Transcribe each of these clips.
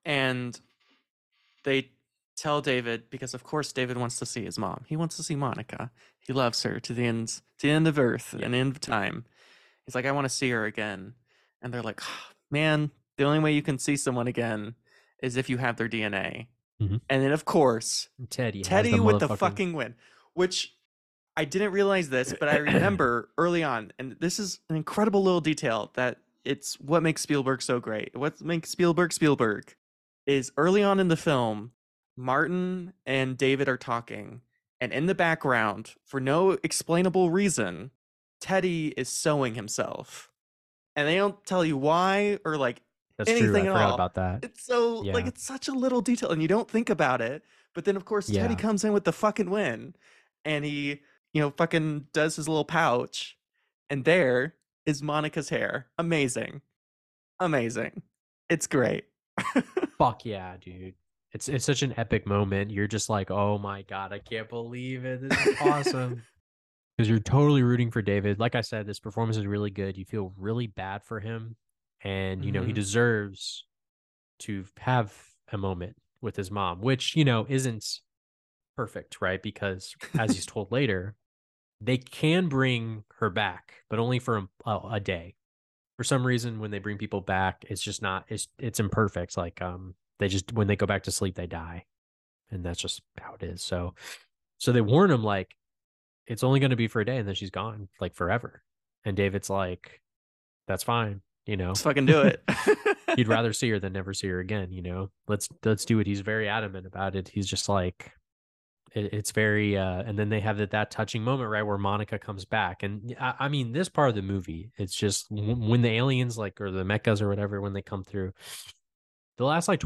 And they tell David, because of course David wants to see his mom. He wants to see Monica. He loves her to the end of earth Yeah. and end of time. He's like, I want to see her again. And they're like, oh, man, the only way you can see someone again is if you have their DNA. Hmm. And then of course, Teddy has the Teddy with the motherfucking. fucking win, which I didn't realize this, but I remember early on, and this is an incredible little detail that it's what makes Spielberg so great. What makes Spielberg is early on in the film, Martin and David are talking, and in the background, for no explainable reason, Teddy is sewing himself. And they don't tell you why or like That's true. I anything at forgot all. about that. It's so like Yeah. it's such a little detail and you don't think about it. But then of course Teddy Yeah. comes in with the fucking win and he, fucking does his little pouch and there is Monica's hair. Amazing. Amazing. It's great. Fuck yeah, dude. It's such an epic moment. You're just like, oh my God, I can't believe it. This is awesome. Because you're totally rooting for David. Like I said, this performance is really good. You feel really bad for him. And, he Hmm. deserves to have a moment with his mom, which, isn't perfect, right? Because as he's told later, they can bring her back, but only for a day. For some reason, when they bring people back, it's just not, it's imperfect. Like, they just, when they go back to sleep, they die. And that's just how it is. So they warn him, like, it's only going to be for a day and then she's gone, like, forever. And David's like, that's fine, Let's fucking do it. he'd rather see her than never see her again. Let's do it. He's very adamant about it. He's just like, it's very and then they have that touching moment, right, where Monica comes back. And I mean, this part of the movie, it's just when the aliens, like, or the mechas or whatever, when they come through, the last like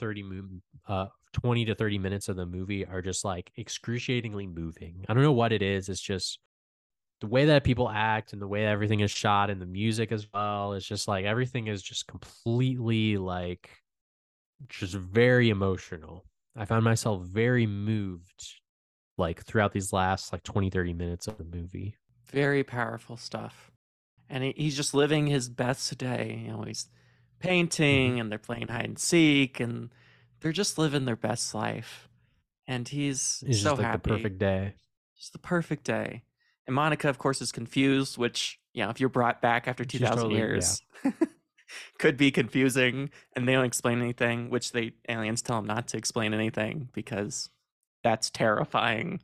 20 to 30 minutes of the movie are just like excruciatingly moving. I don't know what it is. It's just the way that people act and the way everything is shot and the music as well. It's just like everything is just completely like just very emotional. I found myself very moved like throughout these last like 20, 30 minutes of the movie. Very powerful stuff. And he's just living his best day. He's Mm-hmm. painting and they're playing hide and seek and they're just living their best life. And he's It's so just like the happy. perfect day. Just the perfect day. And Monica, of course, is confused, which, if you're brought back after She's 2,000 totally, yeah. years, could be confusing. And they don't explain anything, which the aliens tell them not to explain anything because that's terrifying.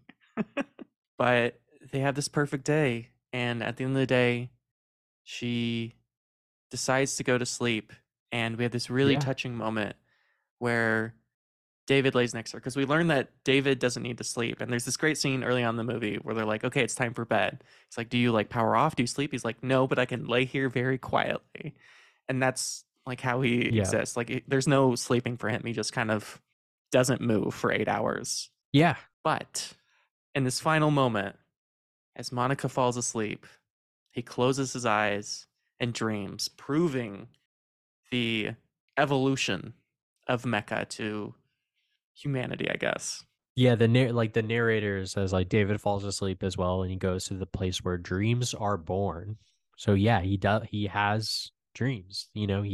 But they have this perfect day. And at the end of the day, she decides to go to sleep. And we have this really Yeah. touching moment where David lays next to her because we learn that David doesn't need to sleep. And there's this great scene early on in the movie where they're like, okay, it's time for bed. He's like, do you like power off? Do you sleep? He's like, no, but I can lay here very quietly. And that's like how he Yeah. exists. Like, there's no sleeping for him. He just kind of doesn't move for 8 hours. Yeah. But in this final moment, as Monica falls asleep, he closes his eyes and dreams, proving the evolution of mecha to humanity, I guess. Yeah, the narrator says like David falls asleep as well, and he goes to the place where dreams are born. So yeah, he has dreams.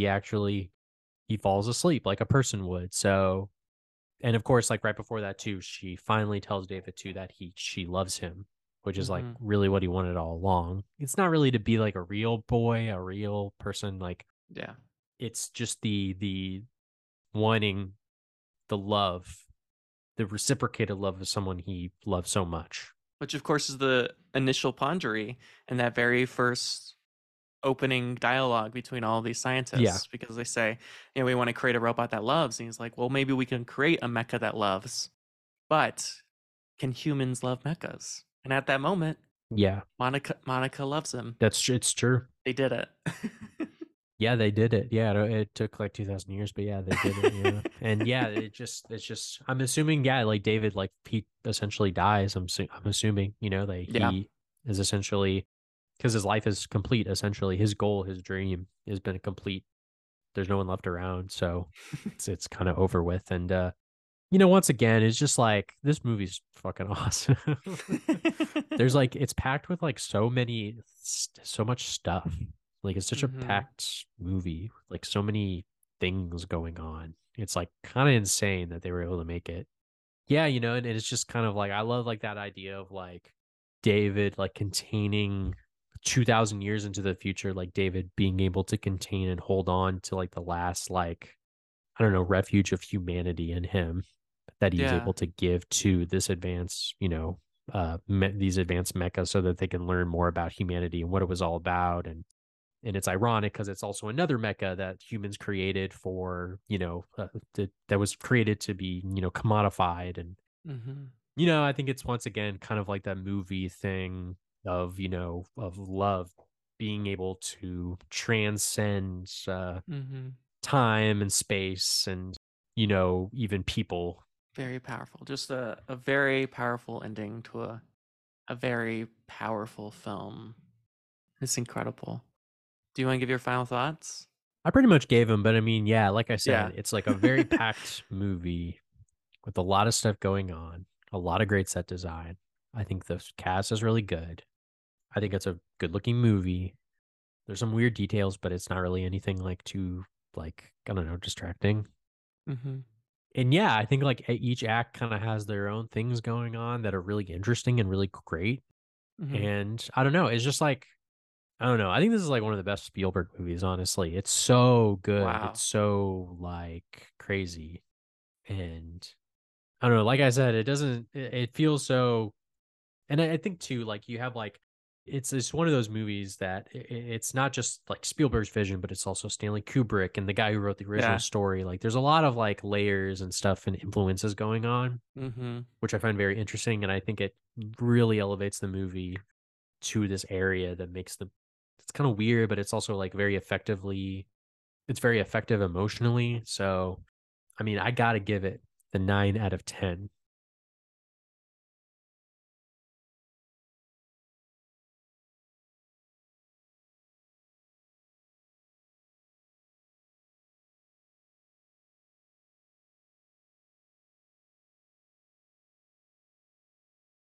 He falls asleep like a person would. So, and of course, like right before that too, she finally tells David too that she loves him, which is like Hmm. really what he wanted all along. It's not really to be like a real boy, a real person. Like, Yeah. it's just the wanting the love, the reciprocated love of someone he loves so much. Which, of course, is the initial Pondry and that very first opening dialogue between all of these Yeah. scientists because they say, we want to create a robot that loves. And he's like, well, maybe we can create a mecha that loves, but can humans love mechas? And at that moment, Yeah. Monica loves him. It's true. They did it. Yeah, they did it. Yeah, it took like 2000 years, but yeah, they did it. Yeah. And yeah, it's just, I'm assuming, yeah, like David, like he essentially dies. I'm assuming, that Yeah. he is essentially, because his life is complete, essentially. His goal, his dream has been complete. There's no one left around. So it's kind of over with. And, once again, it's just like this movie's fucking awesome. There's like, it's packed with like so much stuff. Like, it's such a Hmm. packed movie, like so many things going on. It's like kind of insane that they were able to make it. Yeah, and it's just kind of like I love like that idea of like David like containing 2000 years into the future, like David being able to contain and hold on to like the last like I don't know, refuge of humanity in him that he's Yeah. able to give to this advanced, these advanced mechas so that they can learn more about humanity and what it was all about. And it's ironic because it's also another mecha that humans created for, that was created to be, commodified. And, Mhm. I think it's once again kind of like that movie thing of, of love being able to transcend Mhm. time and space and even people. Very powerful. Just a very powerful ending to a very powerful film. It's incredible. Do you want to give your final thoughts? I pretty much gave him, but I mean, yeah, like I said, Yeah. it's like a very packed movie with a lot of stuff going on, a lot of great set design. I think the cast is really good. I think it's a good looking movie. There's some weird details, but it's not really anything like too like I don't know, distracting. Mhm. And yeah, I think like each act kind of has their own things going on that are really interesting and really great. Mhm. And I don't know, it's just like I don't know. I think this is like one of the best Spielberg movies, honestly. It's so good. It's Wow. so like crazy. And I don't know, like I said, it feels so and I think too, like you have like it's one of those movies that it's not just like Spielberg's vision, but it's also Stanley Kubrick and the guy who wrote the original Yeah. story. Like there's a lot of like layers and stuff and influences going on, Mhm. which I find very interesting. And I think it really elevates the movie to this area that makes the it's kind of weird, but it's also like it's very effective emotionally. So I mean, I gotta give it the 9 out of 10.